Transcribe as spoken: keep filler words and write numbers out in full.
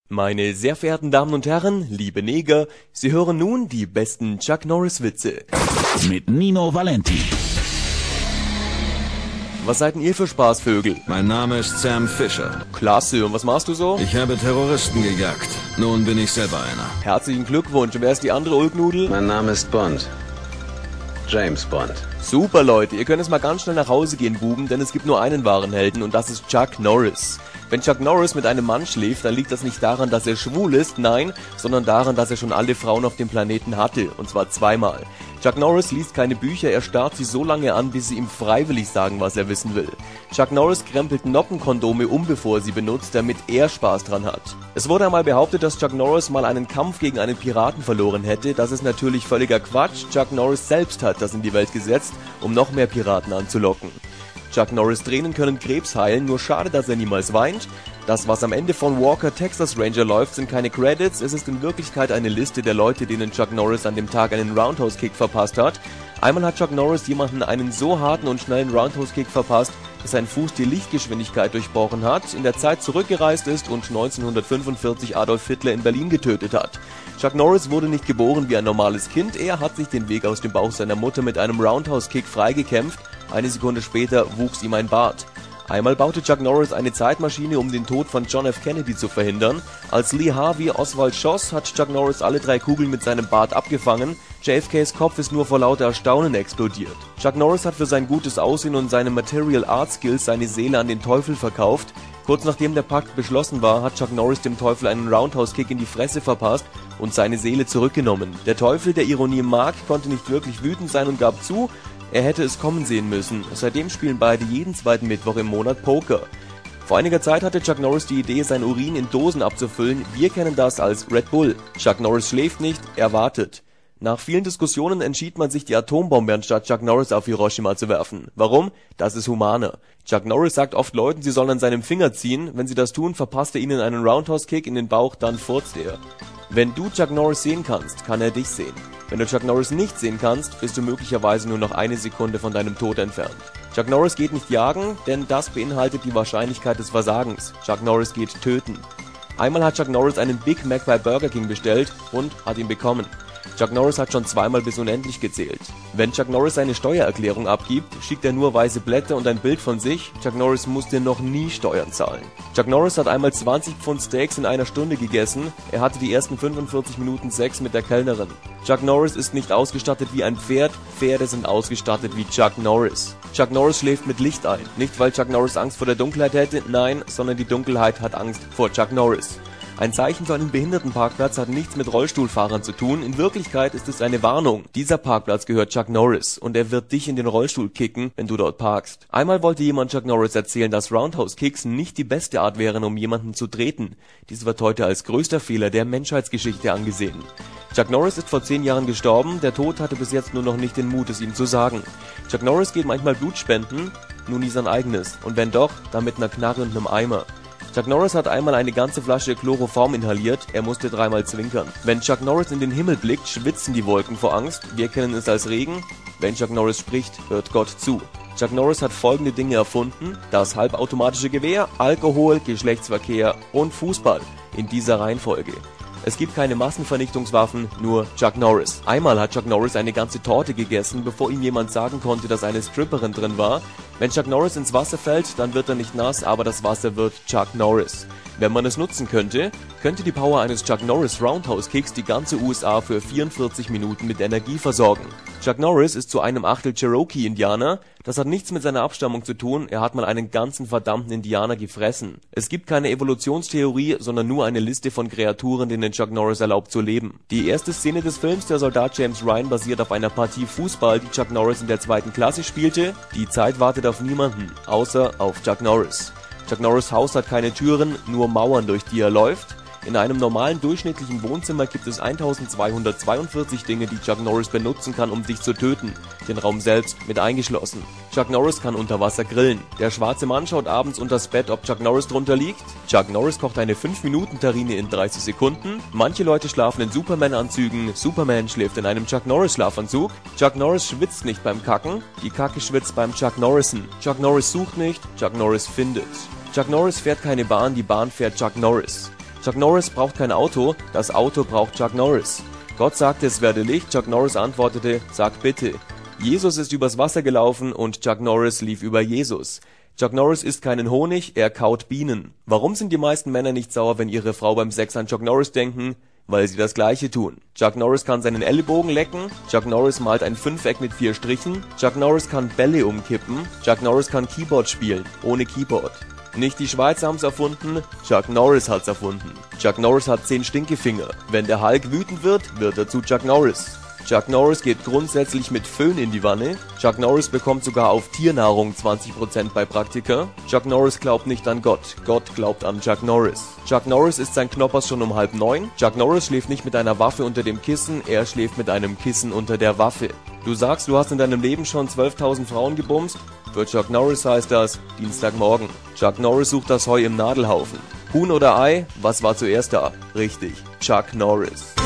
Meine sehr verehrten Damen und Herren, liebe Neger, Sie hören nun die besten Chuck Norris-Witze. Mit Nino Valenti. Was seid denn ihr für Spaßvögel? Mein Name ist Sam Fisher. Klasse, und was machst du so? Ich habe Terroristen gejagt. Nun bin ich selber einer. Herzlichen Glückwunsch, und wer ist die andere Ulknudel? Mein Name ist Bond. James Bond. Super, Leute, ihr könnt jetzt mal ganz schnell nach Hause gehen, Buben, denn es gibt nur einen wahren Helden, und das ist Chuck Norris. Wenn Chuck Norris mit einem Mann schläft, dann liegt das nicht daran, dass er schwul ist, nein, sondern daran, dass er schon alle Frauen auf dem Planeten hatte, und zwar zweimal. Chuck Norris liest keine Bücher, er starrt sie so lange an, bis sie ihm freiwillig sagen, was er wissen will. Chuck Norris krempelt Noppenkondome um, bevor er sie benutzt, damit er Spaß dran hat. Es wurde einmal behauptet, dass Chuck Norris mal einen Kampf gegen einen Piraten verloren hätte. Das ist natürlich völliger Quatsch. Chuck Norris selbst hat das in die Welt gesetzt, um noch mehr Piraten anzulocken. Chuck Norris Tränen können Krebs heilen, nur schade, dass er niemals weint. Das, was am Ende von Walker Texas Ranger läuft, sind keine Credits, es ist in Wirklichkeit eine Liste der Leute, denen Chuck Norris an dem Tag einen Roundhouse-Kick verpasst hat. Einmal hat Chuck Norris jemanden einen so harten und schnellen Roundhouse-Kick verpasst, dass sein Fuß die Lichtgeschwindigkeit durchbrochen hat, in der Zeit zurückgereist ist und neunzehnhundertfünfundvierzig Adolf Hitler in Berlin getötet hat. Chuck Norris wurde nicht geboren wie ein normales Kind, er hat sich den Weg aus dem Bauch seiner Mutter mit einem Roundhouse-Kick freigekämpft, eine Sekunde später wuchs ihm ein Bart. Einmal baute Chuck Norris eine Zeitmaschine, um den Tod von John F. Kennedy zu verhindern. Als Lee Harvey Oswald schoss, hat Chuck Norris alle drei Kugeln mit seinem Bart abgefangen. J F Ks Kopf ist nur vor lauter Erstaunen explodiert. Chuck Norris hat für sein gutes Aussehen und seine Material Art Skills seine Seele an den Teufel verkauft. Kurz nachdem der Pakt beschlossen war, hat Chuck Norris dem Teufel einen Roundhouse-Kick in die Fresse verpasst und seine Seele zurückgenommen. Der Teufel, der Ironie mag, konnte nicht wirklich wütend sein und gab zu, er hätte es kommen sehen müssen. Seitdem spielen beide jeden zweiten Mittwoch im Monat Poker. Vor einiger Zeit hatte Chuck Norris die Idee, sein Urin in Dosen abzufüllen. Wir kennen das als Red Bull. Chuck Norris schläft nicht, er wartet. Nach vielen Diskussionen entschied man sich, die Atombombe anstatt Chuck Norris auf Hiroshima zu werfen. Warum? Das ist humaner. Chuck Norris sagt oft Leuten, sie sollen an seinem Finger ziehen. Wenn sie das tun, verpasst er ihnen einen Roundhouse-Kick in den Bauch, dann furzt er. Wenn du Chuck Norris sehen kannst, kann er dich sehen. Wenn du Chuck Norris nicht sehen kannst, bist du möglicherweise nur noch eine Sekunde von deinem Tod entfernt. Chuck Norris geht nicht jagen, denn das beinhaltet die Wahrscheinlichkeit des Versagens. Chuck Norris geht töten. Einmal hat Chuck Norris einen Big Mac bei Burger King bestellt und hat ihn bekommen. Chuck Norris hat schon zweimal bis unendlich gezählt. Wenn Chuck Norris seine Steuererklärung abgibt, schickt er nur weiße Blätter und ein Bild von sich. Chuck Norris musste noch nie Steuern zahlen. Chuck Norris hat einmal zwanzig Pfund Steaks in einer Stunde gegessen. Er hatte die ersten fünfundvierzig Minuten Sex mit der Kellnerin. Chuck Norris ist nicht ausgestattet wie ein Pferd, Pferde sind ausgestattet wie Chuck Norris. Chuck Norris schläft mit Licht ein. Nicht weil Chuck Norris Angst vor der Dunkelheit hätte, nein, sondern die Dunkelheit hat Angst vor Chuck Norris. Ein Zeichen für einen Behindertenparkplatz hat nichts mit Rollstuhlfahrern zu tun, in Wirklichkeit ist es eine Warnung. Dieser Parkplatz gehört Chuck Norris und er wird dich in den Rollstuhl kicken, wenn du dort parkst. Einmal wollte jemand Chuck Norris erzählen, dass Roundhouse-Kicks nicht die beste Art wären, um jemanden zu treten. Dies wird heute als größter Fehler der Menschheitsgeschichte angesehen. Chuck Norris ist vor zehn Jahren gestorben, der Tod hatte bis jetzt nur noch nicht den Mut, es ihm zu sagen. Chuck Norris geht manchmal Blut spenden, nur nie sein eigenes. Und wenn doch, dann mit einer Knarre und einem Eimer. Chuck Norris hat einmal eine ganze Flasche Chloroform inhaliert, er musste dreimal zwinkern. Wenn Chuck Norris in den Himmel blickt, schwitzen die Wolken vor Angst, wir kennen es als Regen. Wenn Chuck Norris spricht, hört Gott zu. Chuck Norris hat folgende Dinge erfunden: das halbautomatische Gewehr, Alkohol, Geschlechtsverkehr und Fußball. In dieser Reihenfolge. Es gibt keine Massenvernichtungswaffen, nur Chuck Norris. Einmal hat Chuck Norris eine ganze Torte gegessen, bevor ihm jemand sagen konnte, dass eine Stripperin drin war. Wenn Chuck Norris ins Wasser fällt, dann wird er nicht nass, aber das Wasser wird Chuck Norris. Wenn man es nutzen könnte, könnte die Power eines Chuck Norris Roundhouse Kicks die ganze U S A für vierundvierzig Minuten mit Energie versorgen. Chuck Norris ist zu einem Achtel Cherokee-Indianer. Das hat nichts mit seiner Abstammung zu tun, er hat mal einen ganzen verdammten Indianer gefressen. Es gibt keine Evolutionstheorie, sondern nur eine Liste von Kreaturen, denen Chuck Norris erlaubt zu leben. Die erste Szene des Films Der Soldat James Ryan basiert auf einer Partie Fußball, die Chuck Norris in der zweiten Klasse spielte. Die Zeit wartet auf niemanden, außer auf Chuck Norris. Chuck Norris Haus hat keine Türen, nur Mauern, durch die er läuft. In einem normalen durchschnittlichen Wohnzimmer gibt es eintausendzweihundertzweiundvierzig Dinge, die Chuck Norris benutzen kann, um dich zu töten, den Raum selbst mit eingeschlossen. Chuck Norris kann unter Wasser grillen. Der schwarze Mann schaut abends unters Bett, ob Chuck Norris drunter liegt. Chuck Norris kocht eine fünf Minuten Terrine in dreißig Sekunden. Manche Leute schlafen in Superman-Anzügen, Superman schläft in einem Chuck Norris-Schlafanzug. Chuck Norris schwitzt nicht beim Kacken, die Kacke schwitzt beim Chuck Norrisen. Chuck Norris sucht nicht, Chuck Norris findet. Chuck Norris fährt keine Bahn, die Bahn fährt Chuck Norris. Chuck Norris braucht kein Auto, das Auto braucht Chuck Norris. Gott sagte, es werde Licht, Chuck Norris antwortete, sag bitte. Jesus ist übers Wasser gelaufen und Chuck Norris lief über Jesus. Chuck Norris isst keinen Honig, er kaut Bienen. Warum sind die meisten Männer nicht sauer, wenn ihre Frau beim Sex an Chuck Norris denken? Weil sie das Gleiche tun. Chuck Norris kann seinen Ellenbogen lecken, Chuck Norris malt ein Fünfeck mit vier Strichen, Chuck Norris kann Bälle umkippen, Chuck Norris kann Keyboard spielen, ohne Keyboard. Nicht die Schweizer haben's erfunden, Chuck Norris hat's erfunden. Chuck Norris hat zehn Stinkefinger. Wenn der Hulk wütend wird, wird er zu Chuck Norris. Chuck Norris geht grundsätzlich mit Föhn in die Wanne. Chuck Norris bekommt sogar auf Tiernahrung zwanzig Prozent bei Praktika. Chuck Norris glaubt nicht an Gott. Gott glaubt an Chuck Norris. Chuck Norris isst sein Knoppers schon um halb neun. Chuck Norris schläft nicht mit einer Waffe unter dem Kissen, er schläft mit einem Kissen unter der Waffe. Du sagst, du hast in deinem Leben schon zwölftausend Frauen gebumst? Für Chuck Norris heißt das Dienstagmorgen. Chuck Norris sucht das Heu im Nadelhaufen. Huhn oder Ei? Was war zuerst da? Richtig, Chuck Norris.